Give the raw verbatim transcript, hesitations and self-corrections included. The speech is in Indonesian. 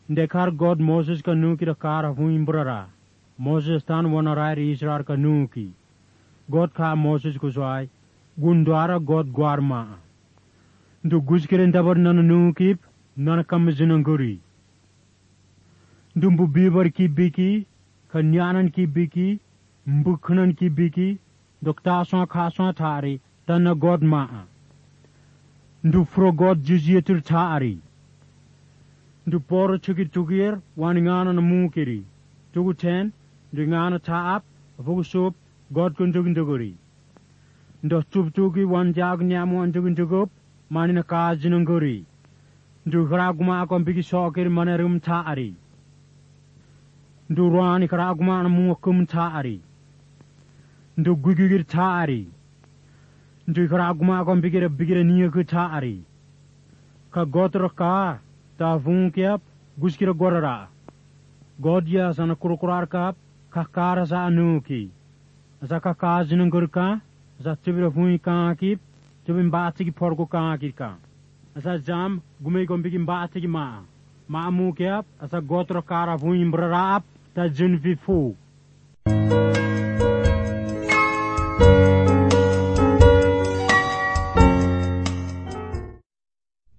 Dekar God Moses ka nu ki da kar hu imbrara. Moses tan wanarai Israel ka nu ki. God ka Moses kuswai. Gundwara God gwarma. Ndu guskirin tabar nana nu kip nana kamzinanguri. Dumbu bibar ki biki, kanyanan ki biki, mbukhanan ki biki, doktaswa khaswa thari, tana God maa. Ndu fro God jizyetur thari. Ndu poro chuki tukir, wani ngana na mukiri. Tuku ten, ndu ngana taap, afuku sup, God kuntukin tukuri. Ndu tup tuki wan jag nyamu antukin tukup, mani na kazinanguri. Ndu khraguma akon biki sokir manarum thari. Ndu rani karaguma na muakum taari. Ndu gugugir taari. Ndu karaguma akon bigire bigire niyaku taari. Ka gotra ka ta funkiap guskira gorara. Godya sana kurukurar kap kakara sa anuki. Asa kakajinangur ka asa tibira funki ka akip tibin baati ki porko ka akip ka. Asa jam gumay gombiki baati ki maa. Maa mukiap asa gotra kara funki mbraraap ta junfi fu.